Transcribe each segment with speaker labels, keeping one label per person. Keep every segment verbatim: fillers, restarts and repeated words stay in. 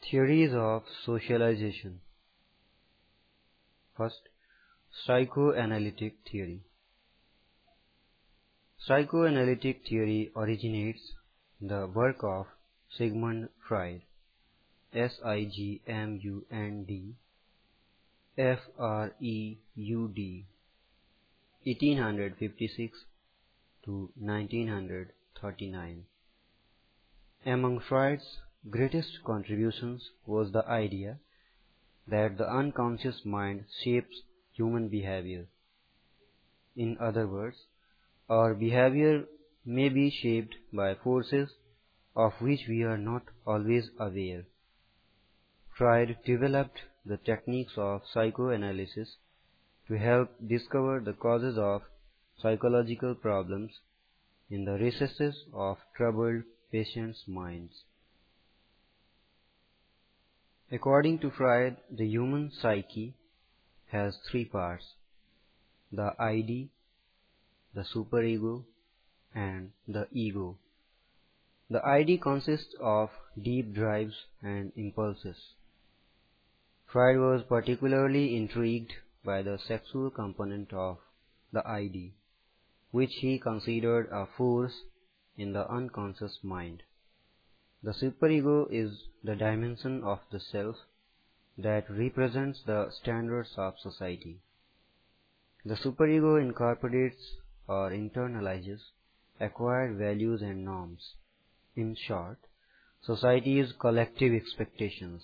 Speaker 1: Theories of socialization. First, psychoanalytic theory. Psychoanalytic theory originates in the work of Sigmund Freud, S I G M U N D F R E U D, eighteen fifty-six to nineteen thirty-nine. Among Freud's greatest contributions was the idea that the unconscious mind shapes human behavior. In other words, our behavior may be shaped by forces of which we are not always aware. Freud developed the techniques of psychoanalysis to help discover the causes of psychological problems in the recesses of troubled patients' minds. According to Freud, the human psyche has three parts: the I D, the superego, and the ego. The I D consists of deep drives and impulses. Freud was particularly intrigued by the sexual component of the I D, which he considered a force in the unconscious mind. The superego is the dimension of the self that represents the standards of society. The superego incorporates or internalizes acquired values and norms. In short, society's collective expectations.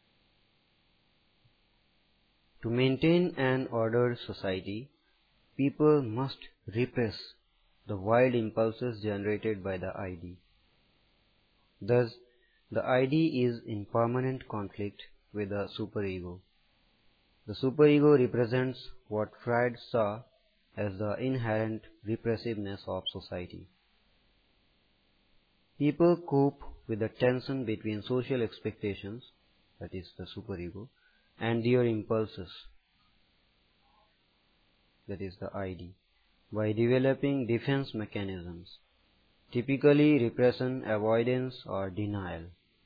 Speaker 1: To maintain an ordered society, people must repress the wild impulses generated by the I D. Thus, the I D is in permanent conflict with the superego. The superego represents what Freud saw as the inherent repressiveness of society. People cope with the tension between social expectations, that is the superego, and their impulses, that is the I D, by developing defense mechanisms, typically repression, avoidance, or denial.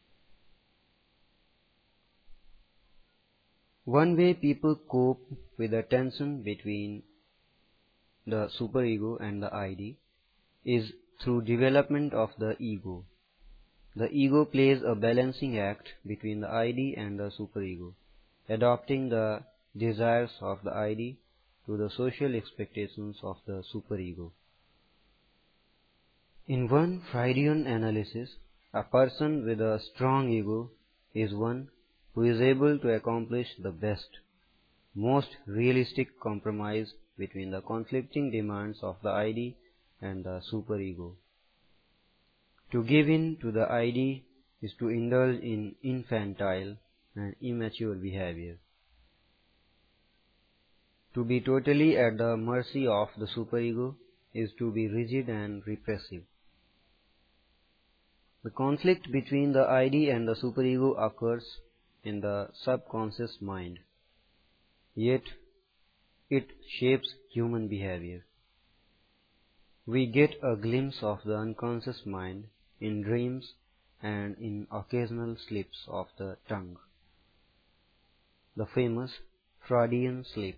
Speaker 1: One way people cope with the tension between the superego and the I D is through development of the ego. The ego plays a balancing act between the I D and the superego, adopting the desires of the I D to the social expectations of the superego. In one Freudian analysis, a person with a strong ego is one who is able to accomplish the best, most realistic compromise between the conflicting demands of the I D and the superego. To give in to the I D is to indulge in infantile and immature behavior. To be totally at the mercy of the superego is to be rigid and repressive. The conflict between the I D and the superego occurs in the subconscious mind, yet it shapes human behavior. We get a glimpse of the unconscious mind in dreams and in occasional slips of the tongue, the famous Freudian slip,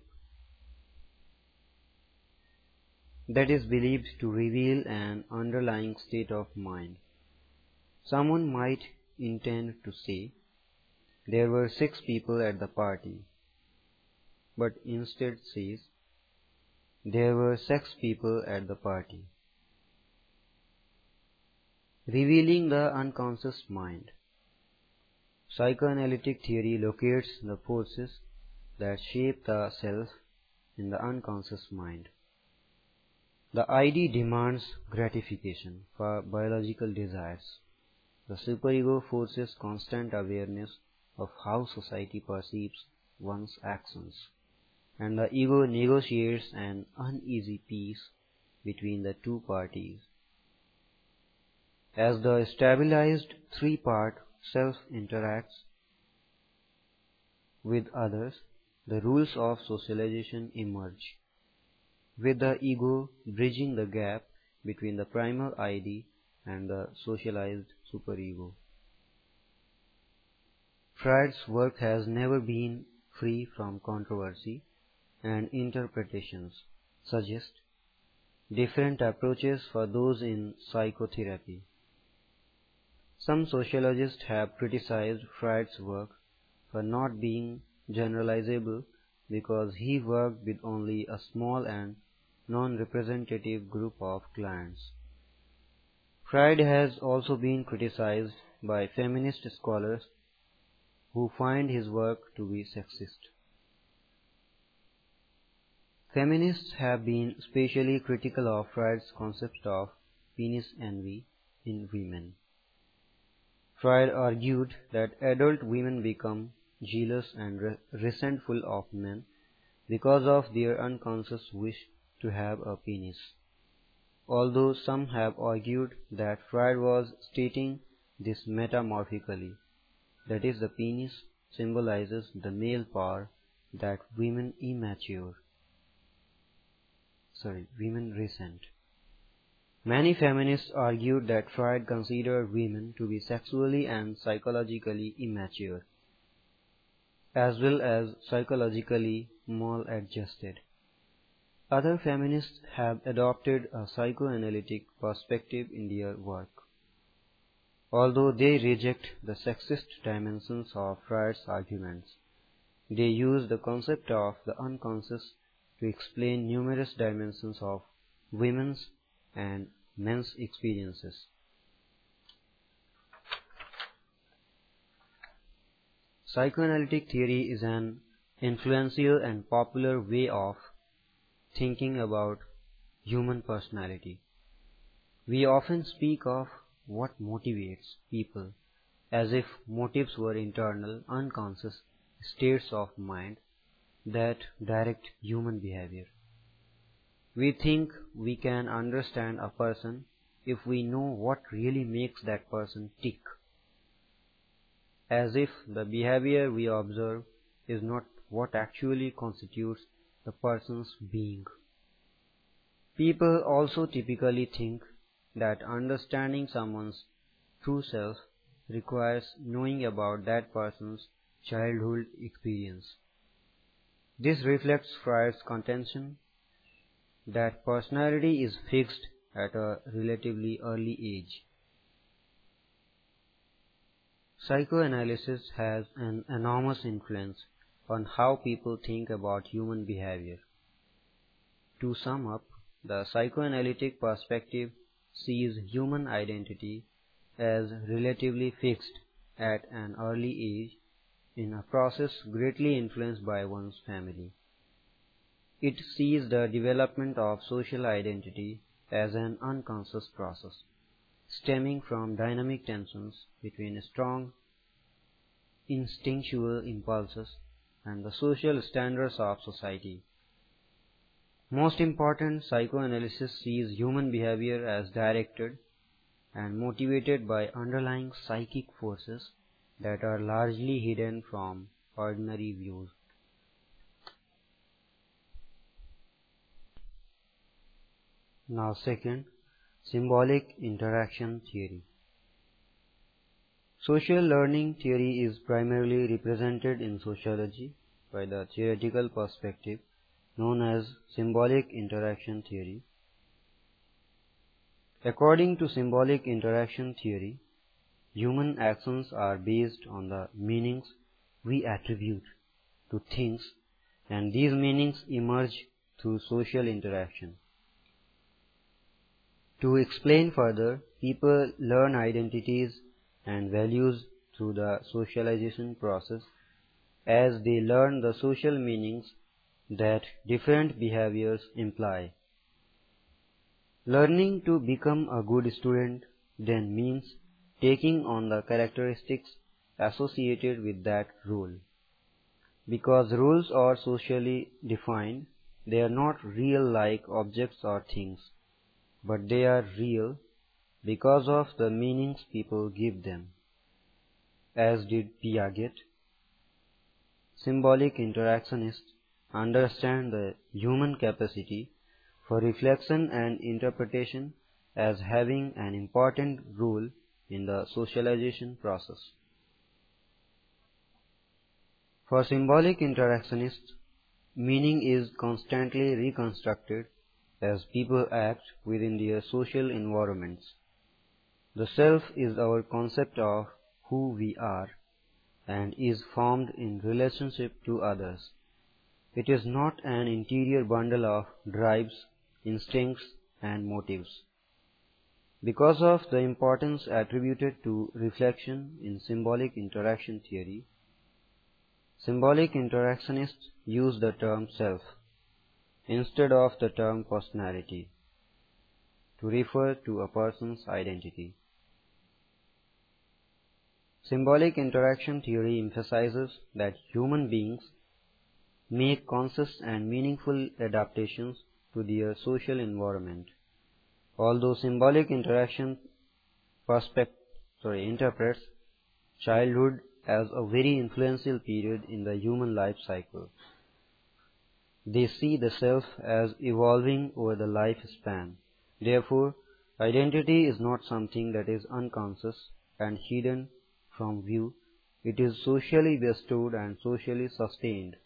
Speaker 1: that is believed to reveal an underlying state of mind. Someone might intend to say, there were six people at the party, but instead says, there were six people at the party, revealing the unconscious mind. Psychoanalytic theory locates the forces that shape the self in the unconscious mind. The I D demands gratification for biological desires. The superego forces constant awareness of how society perceives one's actions, and the ego negotiates an uneasy peace between the two parties. As the stabilized three-part self interacts with others, the rules of socialization emerge, with the ego bridging the gap between the primal I D and the socialized superego. Freud's work has never been free from controversy, and interpretations suggest different approaches for those in psychotherapy. Some sociologists have criticized Freud's work for not being generalizable because he worked with only a small and non-representative group of clients. Freud has also been criticized by feminist scholars who find his work to be sexist. Feminists have been especially critical of Freud's concept of penis envy in women. Freud argued that adult women become jealous and re resentful of men because of their unconscious wish to have a penis. Although some have argued that Freud was stating this metamorphically, that is, the penis symbolizes the male power that women immature, sorry, women resent. Many feminists argued that Freud considered women to be sexually and psychologically immature, as well as psychologically maladjusted. Other feminists have adopted a psychoanalytic perspective in their work. Although they reject the sexist dimensions of Freud's arguments, they use the concept of the unconscious to explain numerous dimensions of women's and men's experiences. Psychoanalytic theory is an influential and popular way of thinking about human personality. We often speak of what motivates people as if motives were internal, unconscious states of mind that direct human behavior. We think we can understand a person if we know what really makes that person tick, as if the behavior we observe is not what actually constitutes the person's being. People also typically think that understanding someone's true self requires knowing about that person's childhood experience. This reflects Freud's contention that personality is fixed at a relatively early age. Psychoanalysis has an enormous influence on how people think about human behavior. To sum up, the psychoanalytic perspective sees human identity as relatively fixed at an early age in a process greatly influenced by one's family. It sees the development of social identity as an unconscious process, stemming from dynamic tensions between strong instinctual impulses and the social standards of society. Most important, psychoanalysis sees human behavior as directed and motivated by underlying psychic forces that are largely hidden from ordinary views. Now second, symbolic interaction theory. Social learning theory is primarily represented in sociology by the theoretical perspective known as symbolic interaction theory. According to symbolic interaction theory, human actions are based on the meanings we attribute to things, and these meanings emerge through social interaction. To explain further, people learn identities and values through the socialization process as they learn the social meanings that different behaviors imply. Learning to become a good student then means taking on the characteristics associated with that role. Because rules are socially defined, they are not real like objects or things, but they are real because of the meanings people give them. As did Piaget, symbolic interactionists understand the human capacity for reflection and interpretation as having an important role in the socialization process. For symbolic interactionists, meaning is constantly reconstructed as people act within their social environments. The self is our concept of who we are and is formed in relationship to others. It is not an interior bundle of drives, instincts, and motives. Because of the importance attributed to reflection in symbolic interaction theory, symbolic interactionists use the term self instead of the term personality to refer to a person's identity. Symbolic interaction theory emphasizes that human beings make conscious and meaningful adaptations to their social environment. Although symbolic interaction perspect, sorry, interprets childhood as a very influential period in the human life cycle, they see the self as evolving over the lifespan. Therefore, identity is not something that is unconscious and hidden from view. It is socially bestowed and socially sustained.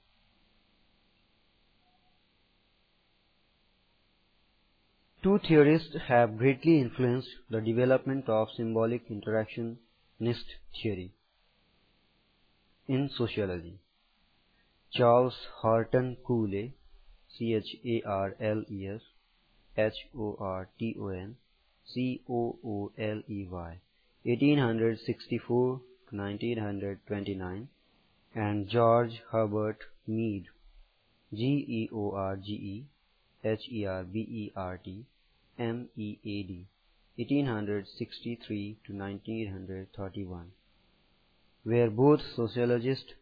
Speaker 1: Two theorists have greatly influenced the development of symbolic interactionist theory in sociology. Charles Horton Cooley, C H A R L E S H O R T O N C O O L E Y, eighteen sixty-four to nineteen twenty-nine, and George Herbert Mead, G E O R G E H E R B E R T M E A D, eighteen sixty-three to nineteen thirty-one, were both sociologists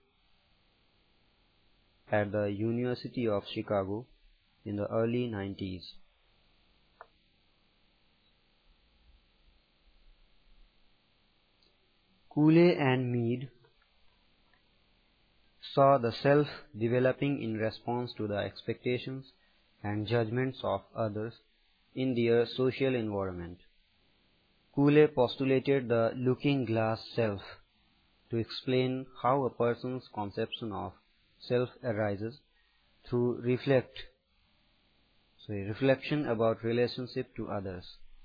Speaker 1: at the University of Chicago in the early nineties. Cooley and Mead saw the self developing in response to the expectations and judgments of others in their social environment. Cooley postulated the looking glass self to explain how a person's conception of self arises through reflect, sorry, reflection about relationship to others.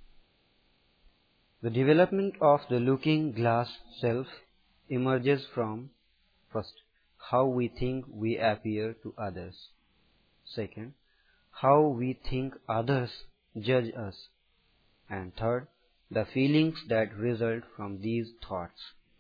Speaker 1: The development of the looking glass self emerges from, first, how we think we appear to others. Second, how we think others judge us. And third, the feelings that result from these thoughts.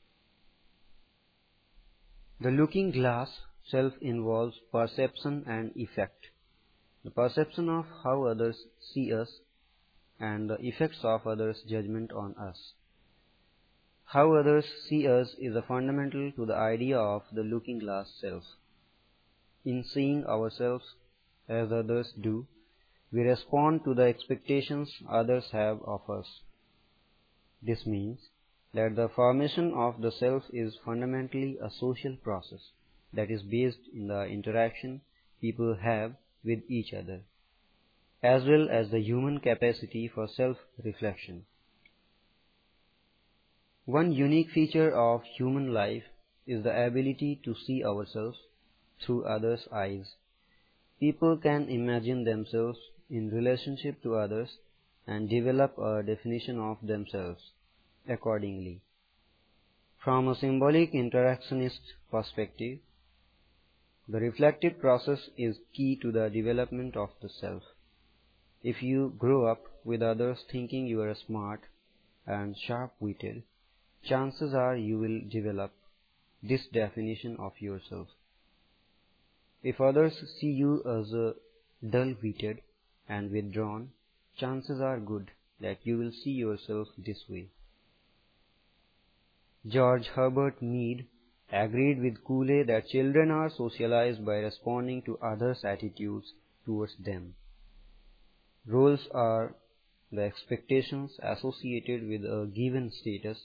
Speaker 1: The looking glass self involves perception and effect. The perception of how others see us and the effects of others' judgment on us. How others see us is a fundamental to the idea of the looking glass self. In seeing ourselves as others do, we respond to the expectations others have of us. This means that the formation of the self is fundamentally a social process that is based in the interaction people have with each other, as well as the human capacity for self-reflection. One unique feature of human life is the ability to see ourselves through others' eyes. People can imagine themselves in relationship to others and develop a definition of themselves accordingly. From a symbolic interactionist perspective, the reflective process is key to the development of the self. If you grow up with others thinking you are smart and sharp-witted, chances are you will develop this definition of yourself. If others see you as a dull-witted and withdrawn, chances are good that you will see yourself this way. George Herbert Mead agreed with Cooley that children are socialized by responding to others' attitudes towards them. Roles are the expectations associated with a given status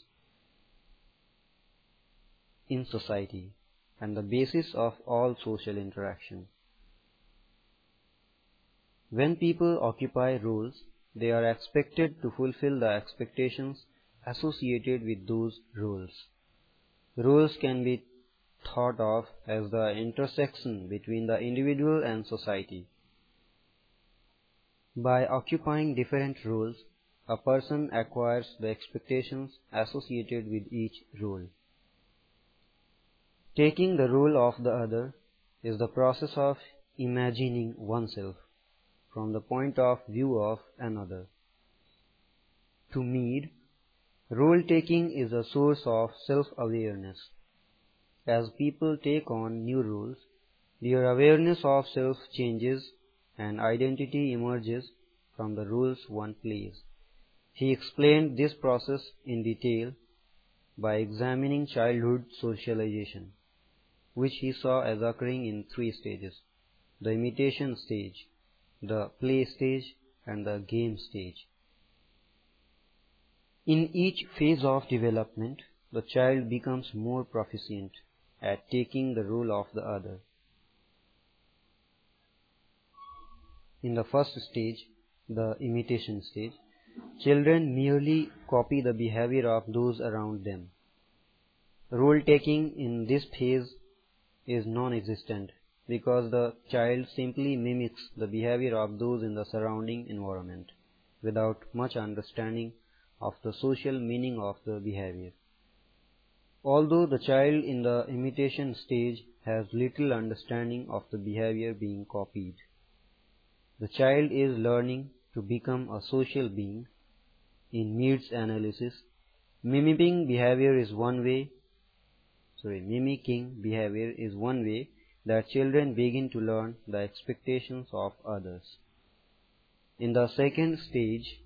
Speaker 1: in society and the basis of all social interaction. When people occupy roles, they are expected to fulfill the expectations associated with those roles. Roles can be thought of as the intersection between the individual and society. By occupying different roles, a person acquires the expectations associated with each role. Taking the role of the other is the process of imagining oneself from the point of view of another. To Mead, role-taking is a source of self-awareness. As people take on new roles, their awareness of self changes and identity emerges from the roles one plays. He explained this process in detail by examining childhood socialization, which he saw as occurring in three stages: the imitation stage, the play stage, and the game stage. In each phase of development, the child becomes more proficient at taking the role of the other. In the first stage, the imitation stage, children merely copy the behavior of those around them. Role-taking in this phase is non-existent because the child simply mimics the behavior of those in the surrounding environment without much understanding of the social meaning of the behavior. Although the child in the imitation stage has little understanding of the behavior being copied, the child is learning to become a social being. In Mead's analysis, mimicking behavior is one way sorry, mimicking behavior is one way that children begin to learn the expectations of others. In the second stage,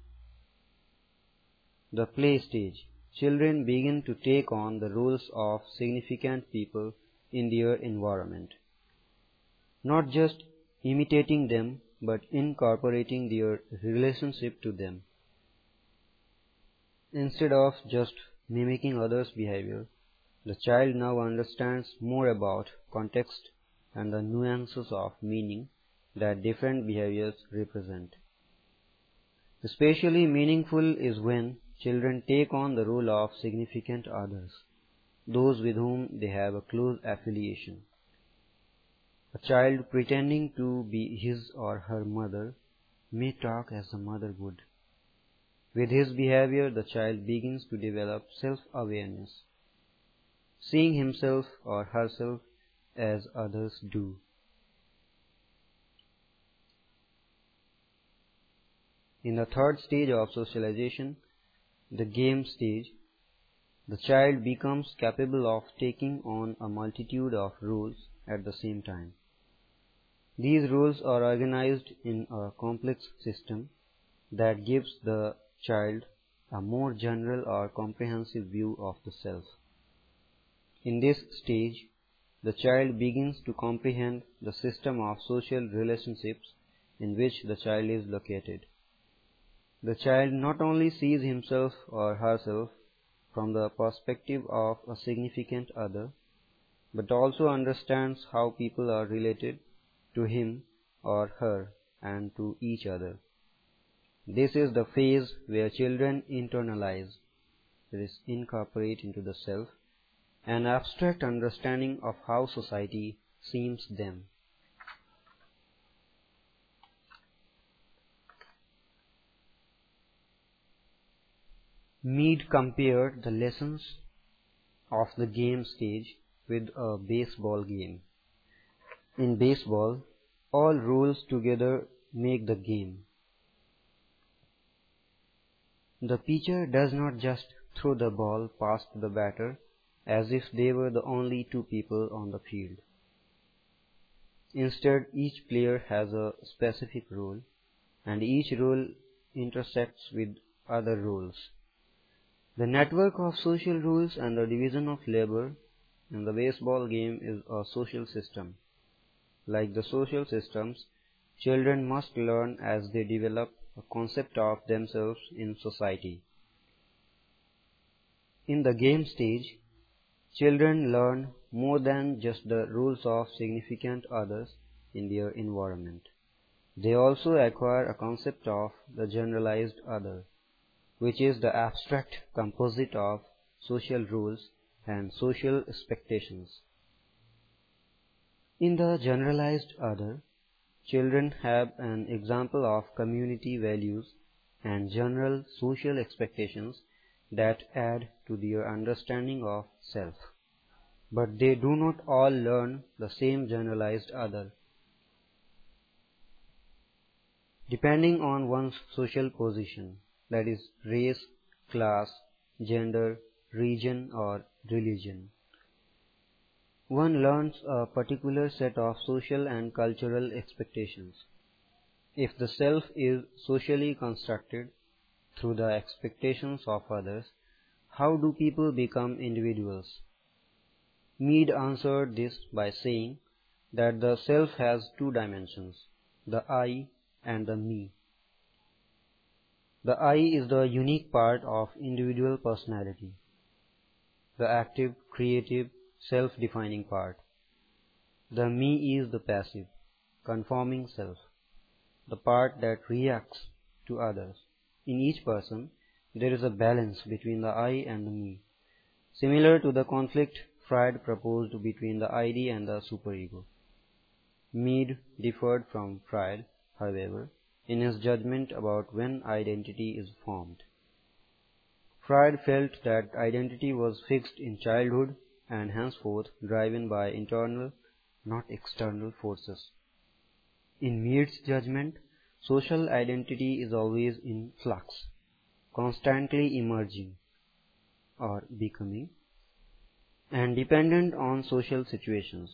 Speaker 1: the play stage, children begin to take on the roles of significant people in their environment, not just imitating them, but incorporating their relationship to them. Instead of just mimicking others' behavior, the child now understands more about context and the nuances of meaning that different behaviors represent. Especially meaningful is when children take on the role of significant others, those with whom they have a close affiliation. A child pretending to be his or her mother may talk as the mother would. With his behavior, the child begins to develop self-awareness, seeing himself or herself as others do. In the third stage of socialization, the game stage, the child becomes capable of taking on a multitude of roles at the same time. These roles are organized in a complex system that gives the child a more general or comprehensive view of the self. In this stage, the child begins to comprehend the system of social relationships in which the child is located. The child not only sees himself or herself from the perspective of a significant other, but also understands how people are related to him or her and to each other. This is the phase where children internalize, that is, incorporate into the self, an abstract understanding of how society seems them. Mead compared the lessons of the game stage with a baseball game. In baseball, all rules together make the game. The pitcher does not just throw the ball past the batter as if they were the only two people on the field. Instead, each player has a specific role, and each role intersects with other roles. The network of social rules and the division of labor in the baseball game is a social system. Like the social systems, children must learn as they develop a concept of themselves in society. In the game stage, children learn more than just the roles of significant others in their environment. They also acquire a concept of the generalized other, which is the abstract composite of social rules and social expectations. In the generalized other, children have an example of community values and general social expectations that add to their understanding of self. But they do not all learn the same generalized other. Depending on one's social position, that is, race, class, gender, region, or religion, one learns a particular set of social and cultural expectations. If the self is socially constructed through the expectations of others, how do people become individuals? Mead answered this by saying that the self has two dimensions, the I and the me. The I is the unique part of individual personality, the active, creative, self-defining part. The me is the passive, conforming self, the part that reacts to others. In each person, there is a balance between the I and the me, similar to the conflict Freud proposed between the id and the superego. Mead differed from Freud, however, in his judgment about when identity is formed. Freud felt that identity was fixed in childhood and henceforth driven by internal, not external forces. In Mead's judgment, social identity is always in flux, constantly emerging or becoming, and dependent on social situations.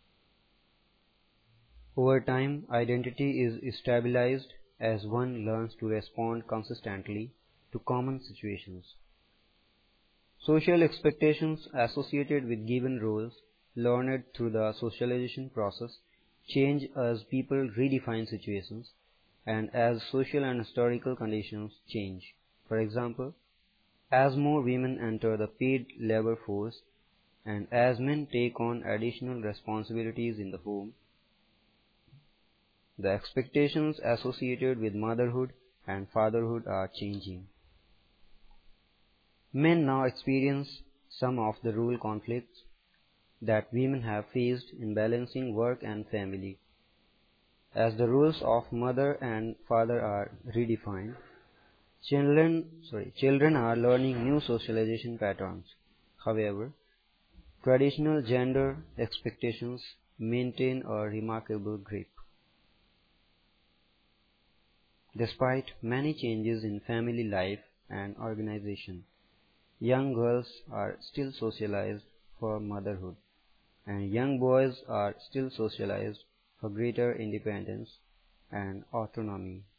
Speaker 1: Over time, identity is stabilized as one learns to respond consistently to common situations. Social expectations associated with given roles, learned through the socialization process, change as people redefine situations and as social and historical conditions change. For example, as more women enter the paid labor force and as men take on additional responsibilities in the home, the expectations associated with motherhood and fatherhood are changing. Men now experience some of the role conflicts that women have faced in balancing work and family. As the roles of mother and father are redefined, children, sorry, children are learning new socialization patterns. However, traditional gender expectations maintain a remarkable grip. Despite many changes in family life and organization, young girls are still socialized for motherhood, and young boys are still socialized for greater independence and autonomy.